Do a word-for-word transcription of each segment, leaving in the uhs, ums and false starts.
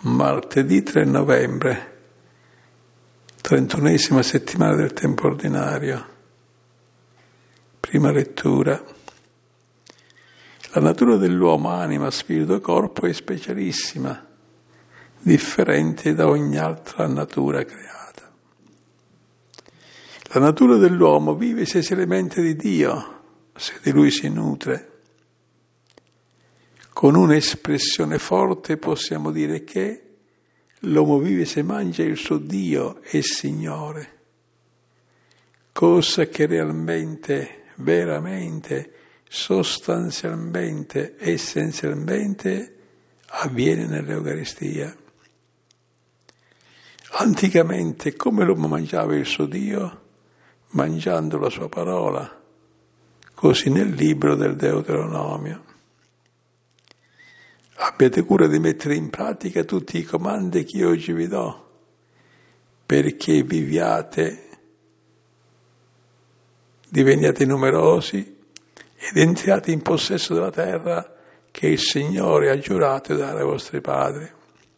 Martedì tre novembre, trentunesima settimana del tempo ordinario. Prima lettura. La natura dell'uomo, anima, spirito e corpo, è specialissima, differente da ogni altra natura creata. La natura dell'uomo vive se si alimenta di Dio, se di Lui si nutre. Con un'espressione forte possiamo dire che l'uomo vive se mangia il suo Dio e Signore, cosa che realmente, veramente, sostanzialmente, essenzialmente avviene nell'Eucaristia. Anticamente, come l'uomo mangiava il suo Dio? Mangiando la sua parola, così nel libro del Deuteronomio. Abbiate cura di mettere in pratica tutti i comandi che io oggi vi do, perché viviate, diveniate numerosi ed entriate in possesso della terra che il Signore ha giurato di dare ai vostri padri.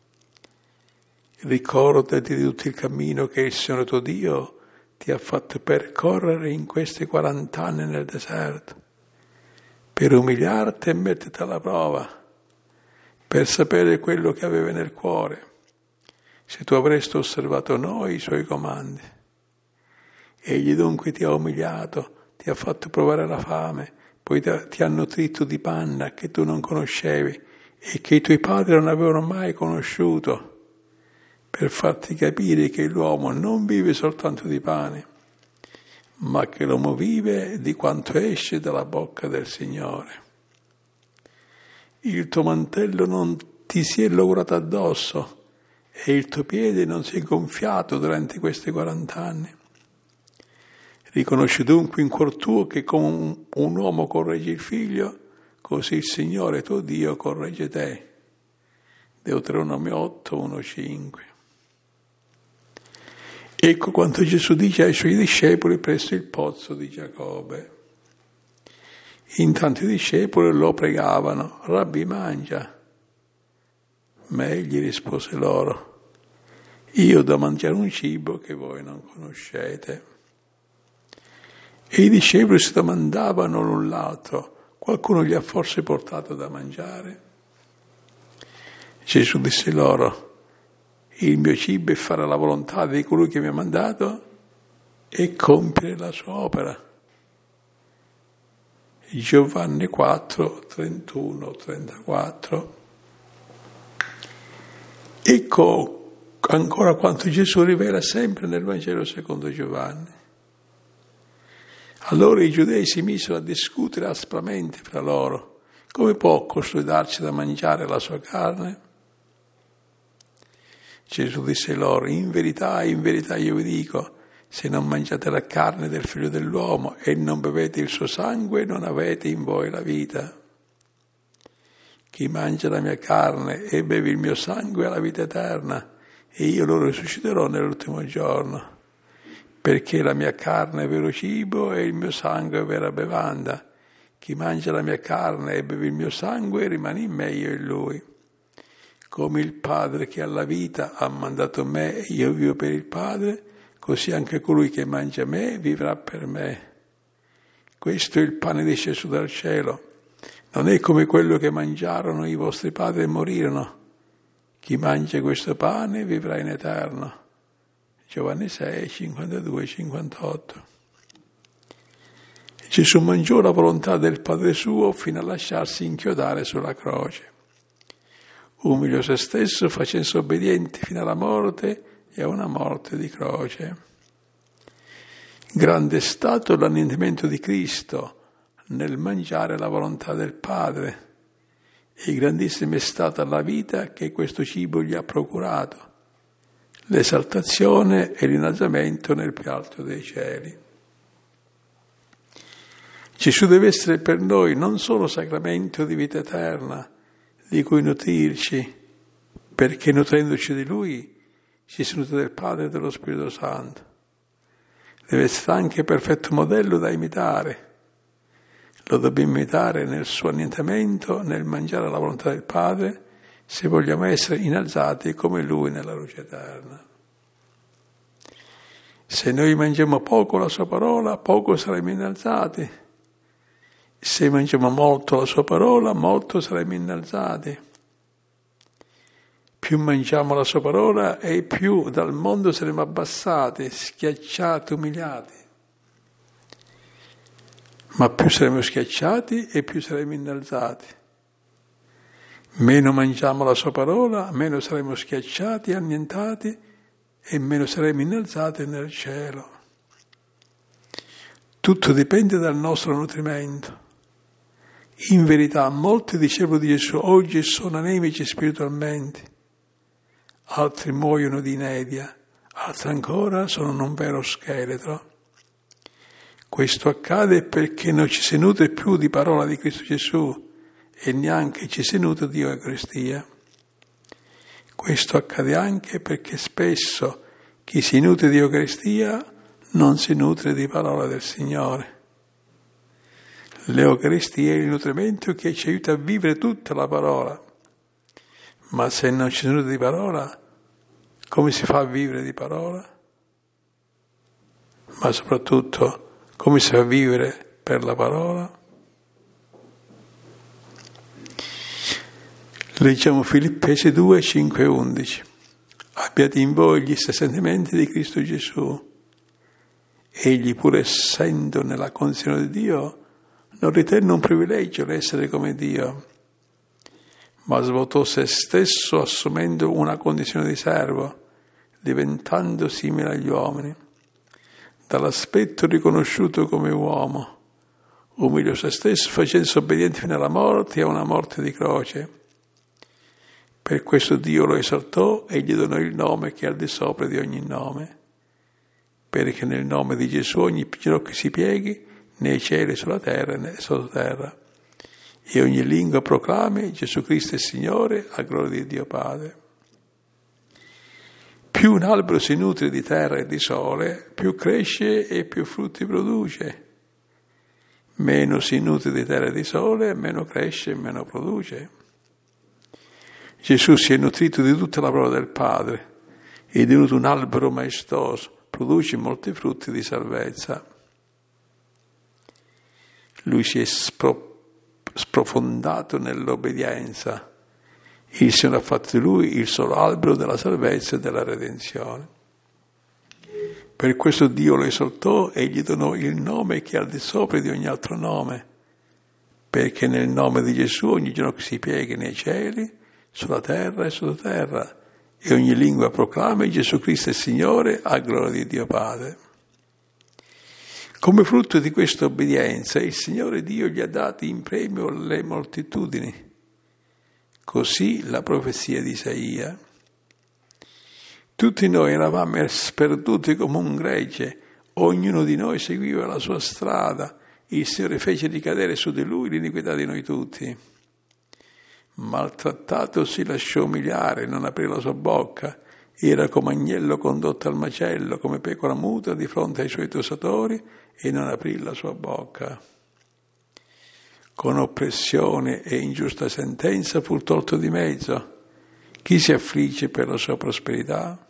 Ricordati di tutto il cammino che il Signore tuo Dio ti ha fatto percorrere in questi quarant'anni nel deserto, per umiliarti e metterti alla prova, per sapere quello che aveva nel cuore, se tu avresti osservato noi i suoi comandi. Egli dunque ti ha umiliato, ti ha fatto provare la fame, poi ti ha nutrito di panna che tu non conoscevi e che i tuoi padri non avevano mai conosciuto, per farti capire che l'uomo non vive soltanto di pane, ma che l'uomo vive di quanto esce dalla bocca del Signore. Il tuo mantello non ti si è logorato addosso e il tuo piede non si è gonfiato durante questi quarant'anni. Riconosci dunque in cuor tuo che come un, un uomo corregge il figlio, così il Signore tuo Dio corregge te. Deuteronomio otto, uno, cinque. Ecco quanto Gesù dice ai suoi discepoli presso il pozzo di Giacobbe. Intanto i discepoli lo pregavano: Rabbi, mangia. Ma egli rispose loro: io ho da mangiare un cibo che voi non conoscete. E i discepoli si domandavano l'un l'altro: qualcuno gli ha forse portato da mangiare? Gesù disse loro: il mio cibo è fare la volontà di colui che mi ha mandato e compiere la sua opera. Giovanni quattro, trentuno, trentaquattro. Ecco ancora quanto Gesù rivela sempre nel Vangelo secondo Giovanni. Allora i giudei si misero a discutere aspramente fra loro: come può costui darci da mangiare la sua carne? Gesù disse loro: in verità, in verità io vi dico, se non mangiate la carne del Figlio dell'uomo e non bevete il suo sangue, non avete in voi la vita. Chi mangia la mia carne e beve il mio sangue ha la vita eterna, e io lo risusciterò nell'ultimo giorno. Perché la mia carne è vero cibo e il mio sangue è vera bevanda. Chi mangia la mia carne e beve il mio sangue rimane in me, io in lui. Come il Padre che ha la vita ha mandato me e io vivo per il Padre, così anche colui che mangia me vivrà per me. Questo è il pane disceso dal cielo. Non è come quello che mangiarono i vostri padri e morirono. Chi mangia questo pane vivrà in eterno. Giovanni sei, cinquantadue, cinquantotto. Gesù mangiò la volontà del Padre suo fino a lasciarsi inchiodare sulla croce. Umiliò se stesso, facendosi obbediente fino alla morte e a una morte di croce. Grande è stato l'annientamento di Cristo nel mangiare la volontà del Padre, e grandissima è stata la vita che questo cibo gli ha procurato, l'esaltazione e l'innalzamento nel più alto dei cieli. Gesù deve essere per noi non solo sacramento di vita eterna, di cui nutrirci, perché nutrendoci di Lui ci si nutre del Padre e dello Spirito Santo. Deve essere anche perfetto modello da imitare. Lo dobbiamo imitare nel suo annientamento, nel mangiare la volontà del Padre, se vogliamo essere innalzati come Lui nella luce eterna. Se noi mangiamo poco la sua parola, poco saremo innalzati. Se mangiamo molto la sua parola, molto saremo innalzati. Più mangiamo la sua parola e più dal mondo saremo abbassati, schiacciati, umiliati. Ma più saremo schiacciati e più saremo innalzati. Meno mangiamo la sua parola, meno saremo schiacciati, annientati e meno saremo innalzati nel cielo. Tutto dipende dal nostro nutrimento. In verità, molti discepoli di Gesù oggi sono anemici spiritualmente, altri muoiono di inedia, altri ancora sono un vero scheletro. Questo accade perché non ci si nutre più di parola di Cristo Gesù e neanche ci si nutre di Eucaristia. Questo accade anche perché spesso chi si nutre di Eucaristia non si nutre di parola del Signore. L'Eucaristia è il nutrimento che ci aiuta a vivere tutta la parola. Ma se non ci si nutre di parola, come si fa a vivere di parola? Ma soprattutto, come si fa a vivere per la parola? Leggiamo Filippesi due, cinque e undici. Abbiate in voi gli stessi sentimenti di Cristo Gesù. Egli, pur essendo nella condizione di Dio, non ritenne un privilegio l'essere come Dio, ma svuotò se stesso assumendo una condizione di servo, diventando simile agli uomini. Dall'aspetto riconosciuto come uomo, umiliò se stesso facendosi obbediente fino alla morte e a una morte di croce. Per questo Dio lo esaltò e gli donò il nome che è al di sopra di ogni nome, perché nel nome di Gesù ogni ginocchio si pieghi, nei cieli, sulla terra e nella sottoterra, e ogni lingua proclami Gesù Cristo è Signore, a gloria di Dio Padre. Più un albero si nutre di terra e di sole, più cresce e più frutti produce. Meno si nutre di terra e di sole, meno cresce e meno produce. Gesù si è nutrito di tutta la parola del Padre e è divenuto un albero maestoso, produce molti frutti di salvezza. Lui si è spro- sprofondato nell'obbedienza. Il Signore ha fatto di lui il solo albero della salvezza e della redenzione. Per questo Dio lo esaltò e gli donò il nome che è al di sopra di ogni altro nome, perché nel nome di Gesù ogni ginocchio si pieghi nei cieli, sulla terra e sottoterra, e ogni lingua proclami Gesù Cristo è Signore, a gloria di Dio Padre. Come frutto di questa obbedienza, il Signore Dio gli ha dato in premio le moltitudini. Così la profezia di Isaia. Tutti noi eravamo sperduti come un gregge, ognuno di noi seguiva la sua strada, il Signore fece ricadere su di lui l'iniquità di noi tutti. Maltrattato si lasciò umiliare, non aprì la sua bocca, era come agnello condotto al macello, come pecora muta di fronte ai suoi tosatori, e non aprì la sua bocca. Con oppressione e ingiusta sentenza fu tolto di mezzo. Chi si affligge per la sua prosperità?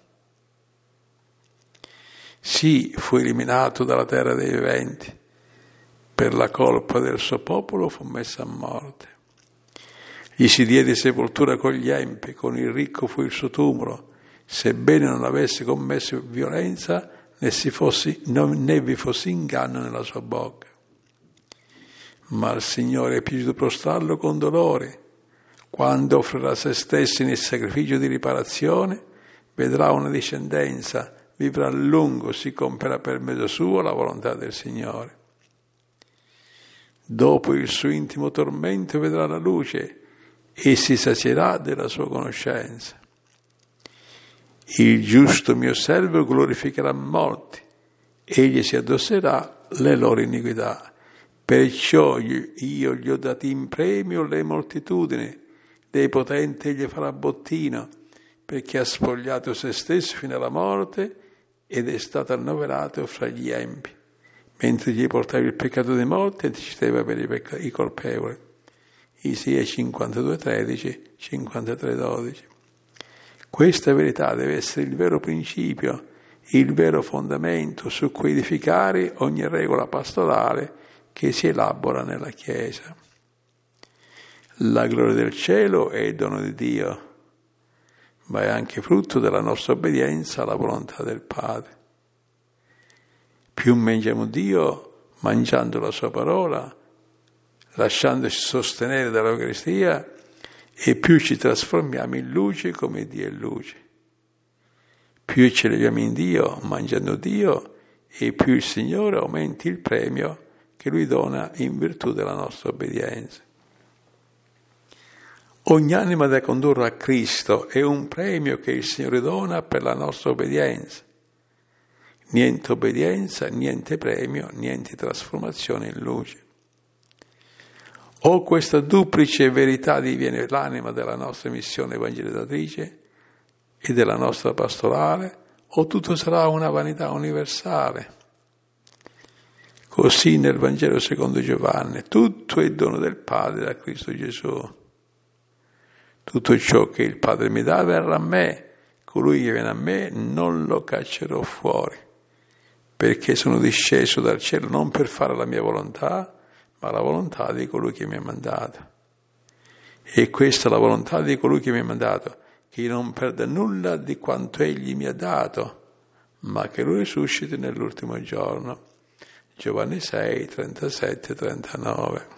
Sì, fu eliminato dalla terra dei viventi. Per la colpa del suo popolo fu messo a morte. Gli si diede sepoltura con gli empi, con il ricco fu il suo tumulo, sebbene non avesse commesso violenza, né, si fossi, né vi fosse inganno nella sua bocca. Ma al Signore è piaciuto prostrarlo con dolore. Quando offrirà se stesso nel sacrificio di riparazione, vedrà una discendenza, vivrà a lungo, si compierà per mezzo suo la volontà del Signore. Dopo il suo intimo tormento vedrà la luce e si sazierà della sua conoscenza. Il giusto mio servo glorificherà molti, egli si addosserà le loro iniquità. Perciò io gli ho dati in premio le moltitudini, dei potenti egli farà bottino, perché ha spogliato se stesso fino alla morte ed è stato annoverato fra gli empi, mentre gli portava il peccato di morte e decideva per i, pecc- i colpevoli. Isaia cinquantadue tredici, cinquantatré dodici. Questa verità deve essere il vero principio, il vero fondamento su cui edificare ogni regola pastorale che si elabora nella Chiesa. La gloria del cielo è il dono di Dio, ma è anche frutto della nostra obbedienza alla volontà del Padre. Più mangiamo Dio mangiando la sua parola, lasciandoci sostenere dall'Eucaristia, e più ci trasformiamo in luce come Dio è luce. Più ci eleviamo in Dio mangiando Dio, e più il Signore aumenti il premio che Lui dona in virtù della nostra obbedienza. Ogni anima da condurre a Cristo è un premio che il Signore dona per la nostra obbedienza. Niente obbedienza, niente premio, niente trasformazione in luce. O questa duplice verità diviene l'anima della nostra missione evangelizzatrice e della nostra pastorale, o tutto sarà una vanità universale. Così nel Vangelo secondo Giovanni, tutto è dono del Padre da Cristo Gesù. Tutto ciò che il Padre mi dà verrà a me, colui che viene a me non lo caccerò fuori, perché sono disceso dal cielo non per fare la mia volontà, ma la volontà di colui che mi ha mandato. E questa è la volontà di colui che mi ha mandato, che io non perda nulla di quanto egli mi ha dato, ma che lui risusciti nell'ultimo giorno. Giovanni sei, trentasette, trentanove.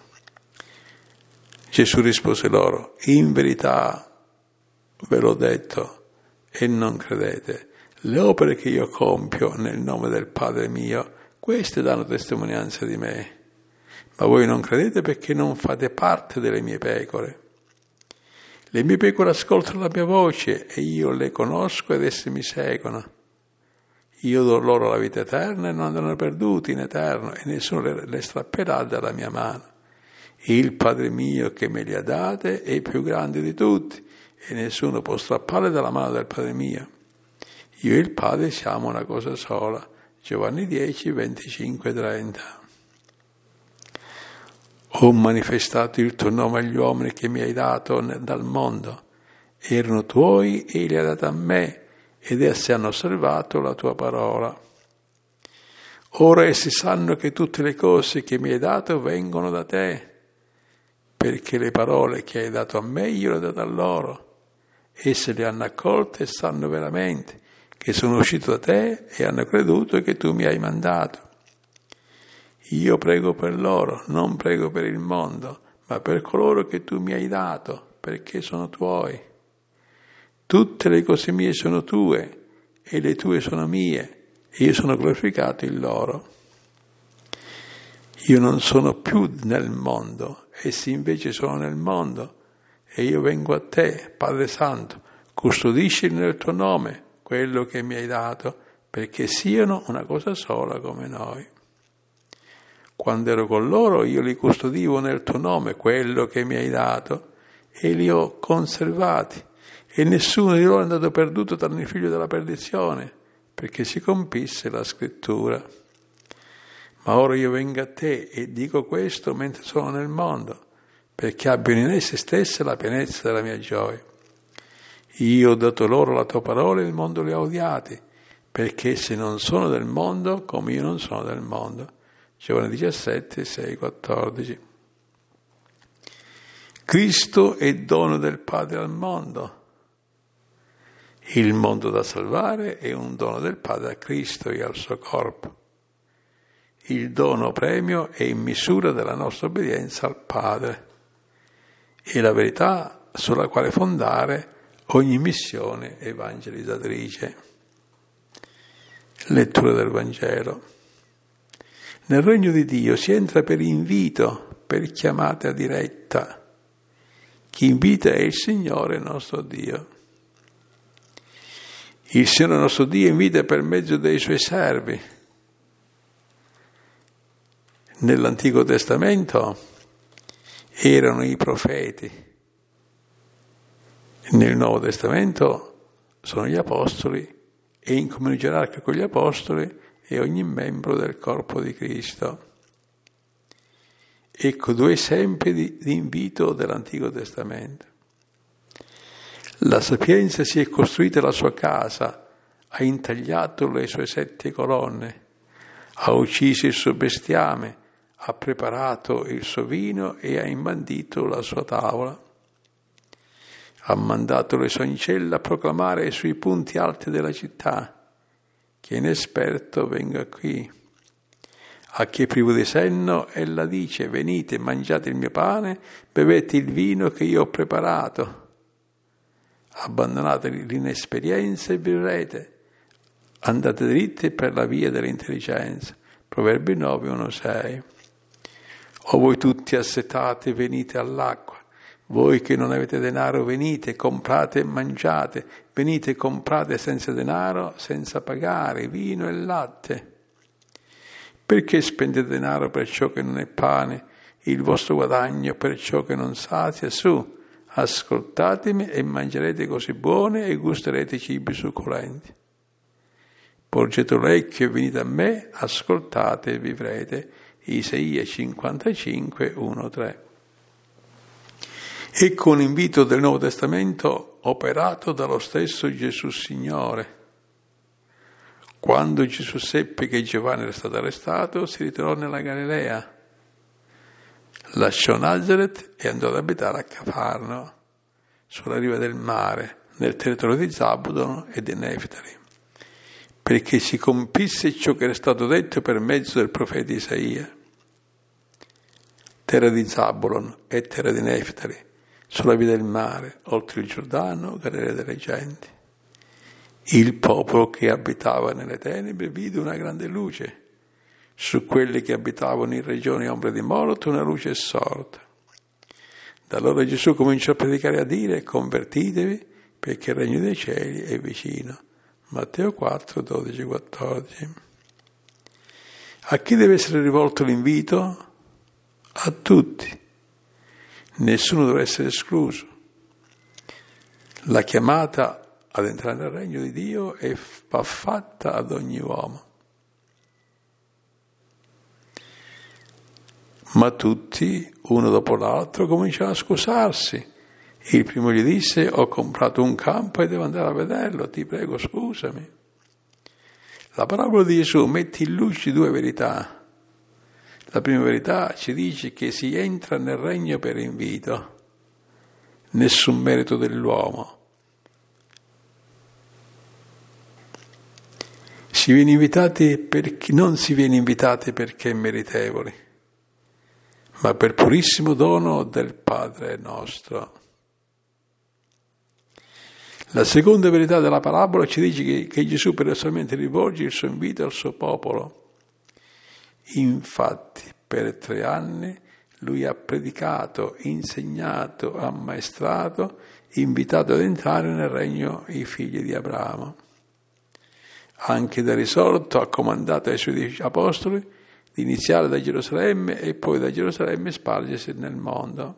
Gesù rispose loro: in verità ve l'ho detto e non credete. Le opere che io compio nel nome del Padre mio, queste danno testimonianza di me. Ma voi non credete perché non fate parte delle mie pecore. Le mie pecore ascoltano la mia voce e io le conosco ed esse mi seguono. Io do loro la vita eterna e non andranno perduti in eterno e nessuno le, le strapperà dalla mia mano. Il Padre mio che me li ha date è più grande di tutti e nessuno può strapparle dalla mano del Padre mio. Io e il Padre siamo una cosa sola. Giovanni dieci, venticinque, trenta. Ho manifestato il tuo nome agli uomini che mi hai dato dal mondo. Erano tuoi e li hai dati a me ed essi hanno osservato la tua parola. Ora essi sanno che tutte le cose che mi hai dato vengono da te, perché le parole che hai dato a me io le ho date a loro. Esse le hanno accolte e sanno veramente che sono uscito da te e hanno creduto che tu mi hai mandato. Io prego per loro, non prego per il mondo, ma per coloro che tu mi hai dato, perché sono tuoi. Tutte le cose mie sono tue e le tue sono mie e io sono glorificato in loro. Io non sono più nel mondo, essi invece sono nel mondo e io vengo a te, Padre Santo, custodisci nel tuo nome quello che mi hai dato, perché siano una cosa sola come noi. Quando ero con loro io li custodivo nel tuo nome, quello che mi hai dato, e li ho conservati, e nessuno di loro è andato perduto tranne il figlio della perdizione, perché si compisse la scrittura. Ma ora io vengo a te e dico questo mentre sono nel mondo, perché abbiano in esse stesse la pienezza della mia gioia. Io ho dato loro la tua parola e il mondo li ha odiati, perché se non sono del mondo, come io non sono del mondo. Giovanni diciassette, sei, quattordici. Cristo è dono del Padre al mondo. Il mondo da salvare è un dono del Padre a Cristo e al suo corpo. Il dono premio è in misura della nostra obbedienza al Padre. È la verità sulla quale fondare ogni missione evangelizzatrice. Lettura del Vangelo. Nel regno di Dio si entra per invito, per chiamata diretta. Chi invita è il Signore nostro Dio. Il Signore nostro Dio invita per mezzo dei Suoi servi. Nell'Antico Testamento erano i profeti. Nel Nuovo Testamento sono gli Apostoli e in comunione gerarchica con gli Apostoli e ogni membro del corpo di Cristo. Ecco due esempi di, di invito dell'Antico Testamento. La sapienza si è costruita la sua casa, ha intagliato le sue sette colonne, ha ucciso il suo bestiame, ha preparato il suo vino e ha imbandito la sua tavola. Ha mandato le sue ancelle a proclamare sui punti alti della città: chi è inesperto venga qui. A chi è privo di senno, ella dice: venite, mangiate il mio pane, bevete il vino che io ho preparato. Abbandonate l'inesperienza e vivrete. Andate dritti per la via dell'intelligenza. Proverbi nove, uno, sei. O voi tutti assetate, venite all'acqua. Voi che non avete denaro, venite, comprate e mangiate. Venite, comprate senza denaro, senza pagare, vino e latte. Perché spendete denaro per ciò che non è pane, il vostro guadagno per ciò che non sazia? Su, ascoltatemi e mangerete cose buone e gusterete cibi succulenti. Porgete l'orecchio e venite a me, ascoltate e vivrete. Isaia cinquantacinque, uno, tre. Ecco un invito del Nuovo Testamento operato dallo stesso Gesù Signore. Quando Gesù seppe che Giovanni era stato arrestato, si ritirò nella Galilea, lasciò Nazareth e andò ad abitare a Cafarno, sulla riva del mare, nel territorio di Zabulon e di Neftali, perché si compisse ciò che era stato detto per mezzo del profeta Isaia. Terra di Zabulon e terra di Neftali, sulla via del mare, oltre il Giordano, Galilea delle genti. Il popolo che abitava nelle tenebre vide una grande luce. Su quelli che abitavano in regioni ombra di morte una luce è sorta. Da allora Gesù cominciò a predicare e a dire: convertitevi, perché il regno dei cieli è vicino. Matteo quattro, dodici, quattordici. A chi deve essere rivolto l'invito? A tutti. Nessuno deve essere escluso. La chiamata ad entrare nel regno di Dio e va fatta ad ogni uomo. Ma tutti, uno dopo l'altro, cominciano a scusarsi. Il primo gli disse: ho comprato un campo e devo andare a vederlo, ti prego scusami. La parabola di Gesù mette in luce due verità. La prima verità ci dice che si entra nel regno per invito, nessun merito dell'uomo. Si viene invitati perché, non si viene invitati perché meritevoli, ma per purissimo dono del Padre nostro. La seconda verità della parabola ci dice che, che Gesù personalmente rivolge il suo invito al suo popolo. Infatti, per tre anni lui ha predicato, insegnato, ammaestrato, invitato ad entrare nel regno i figli di Abramo. Anche da risorto ha comandato ai suoi apostoli di iniziare da Gerusalemme e poi da Gerusalemme spargersi nel mondo.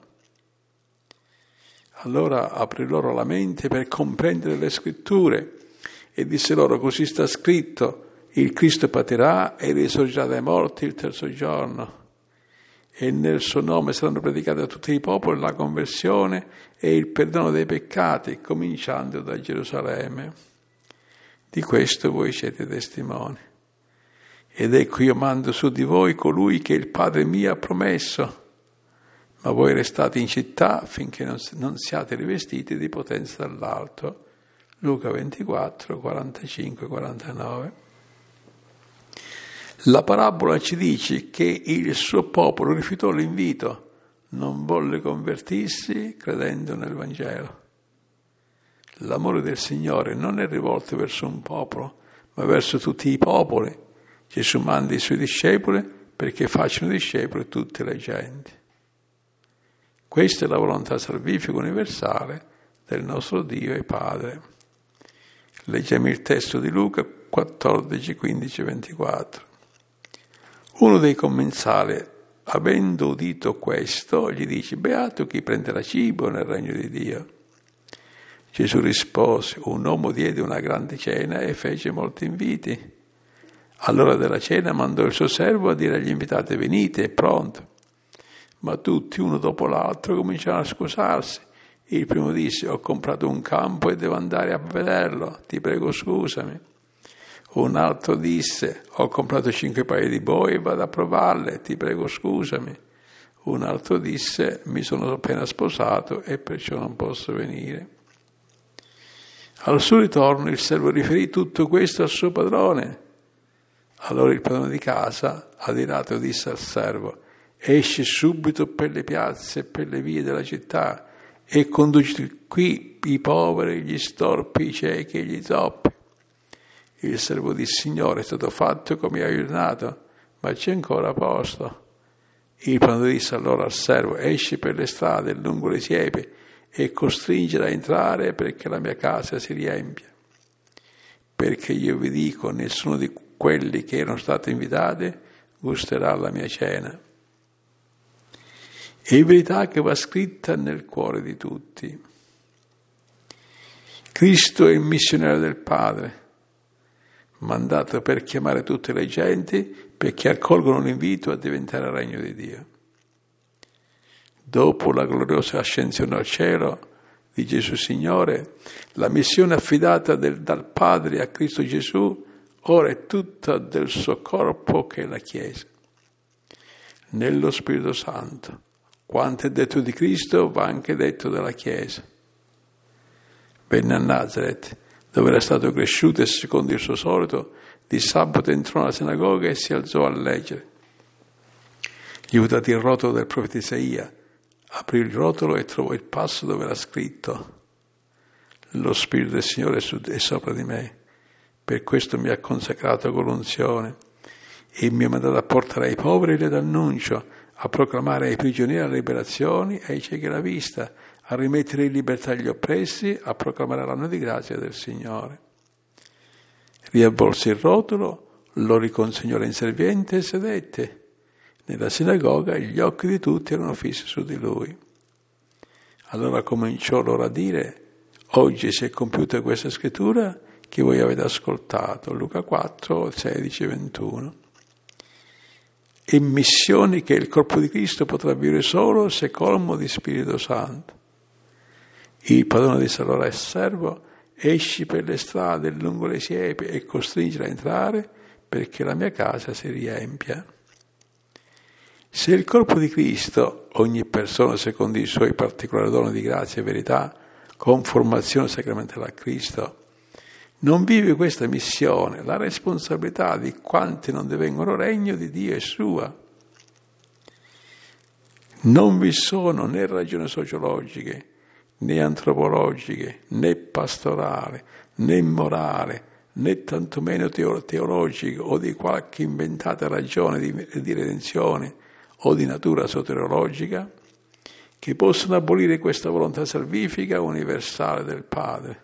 Allora aprì loro la mente per comprendere le scritture e disse loro: così sta scritto, il Cristo patirà e risorgerà dai morti il terzo giorno, e nel suo nome saranno predicate a tutti i popoli la conversione e il perdono dei peccati, cominciando da Gerusalemme. Di questo voi siete testimoni. Ed ecco io mando su di voi colui che il Padre mio ha promesso, ma voi restate in città finché non, non siate rivestiti di potenza dall'alto. Luca ventiquattro, quarantacinque, quarantanove. La parabola ci dice che il suo popolo rifiutò l'invito, non volle convertirsi credendo nel Vangelo. L'amore del Signore non è rivolto verso un popolo, ma verso tutti i popoli. Gesù manda i suoi discepoli perché facciano discepoli tutte le genti. Questa è la volontà salvifica universale del nostro Dio e Padre. Leggiamo il testo di Luca quattordici, quindici, ventiquattro. Uno dei commensali, avendo udito questo, gli dice: beato chi prenderà cibo nel regno di Dio. Gesù rispose: un uomo diede una grande cena e fece molti inviti. All'ora della cena mandò il suo servo a dire agli invitati: venite, è pronto. Ma tutti, uno dopo l'altro, cominciarono a scusarsi. Il primo disse: ho comprato un campo e devo andare a vederlo, ti prego scusami. Un altro disse: ho comprato cinque paia di boi e vado a provarle, ti prego scusami. Un altro disse: mi sono appena sposato e perciò non posso venire. Al suo ritorno il servo riferì tutto questo al suo padrone. Allora il padrone di casa, adirato, disse al servo: esci subito per le piazze e per le vie della città e conduci qui i poveri, gli storpi, i ciechi e gli zoppi. Il servo disse: Signore, è stato fatto come hai ordinato, ma c'è ancora posto. Il padrone disse allora al servo: esci per le strade lungo le siepi e costringere a entrare perché la mia casa si riempia. Perché io vi dico, nessuno di quelli che erano stati invitati gusterà la mia cena. È verità che va scritta nel cuore di tutti. Cristo è il missionario del Padre, mandato per chiamare tutte le genti perché accolgono l'invito a diventare il regno di Dio. Dopo la gloriosa ascensione al cielo di Gesù Signore, la missione affidata del, dal Padre a Cristo Gesù ora è tutta del suo corpo che è la Chiesa. Nello Spirito Santo, quanto è detto di Cristo va anche detto della Chiesa. Venne a Nazareth, dove era stato cresciuto e secondo il suo solito, di sabato entrò nella sinagoga e si alzò a leggere. Gli fu dato il rotolo del profeta Isaia, aprì il rotolo e trovò il passo dove era scritto: lo Spirito del Signore è sopra di me, per questo mi ha consacrato con l'unzione e mi ha mandato a portare ai poveri l'annuncio, a proclamare ai prigionieri la liberazione e ai ciechi la vista, a rimettere in libertà gli oppressi, a proclamare l'anno di grazia del Signore. Riavvolse il rotolo, lo riconsegnò all'inserviente e sedette. Nella sinagoga gli occhi di tutti erano fissi su di lui. Allora cominciò loro a dire: oggi si è compiuta questa scrittura che voi avete ascoltato. Luca quattro, sedici e ventuno. E missioni che il corpo di Cristo potrà vivere solo se colmo di Spirito Santo. Il padrone disse allora al servo: esci per le strade lungo le siepi e costringere a entrare perché la mia casa si riempia. Se il corpo di Cristo, ogni persona secondo i suoi particolari doni di grazia e verità, con formazione sacramentale a Cristo, non vive questa missione, la responsabilità di quanti non divengono regno di Dio è sua. Non vi sono né ragioni sociologiche, né antropologiche, né pastorali, né morali, né tantomeno teologiche o di qualche inventata ragione di, di redenzione o di natura soteriologica che possono abolire questa volontà salvifica universale del Padre.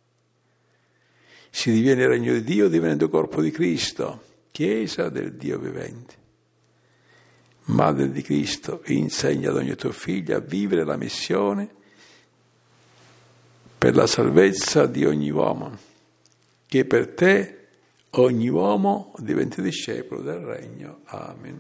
Si diviene regno di Dio divenendo corpo di Cristo, Chiesa del Dio vivente. Madre di Cristo, insegna ad ogni tuo figlio a vivere la missione per la salvezza di ogni uomo, che per te ogni uomo diventi discepolo del regno. Amen.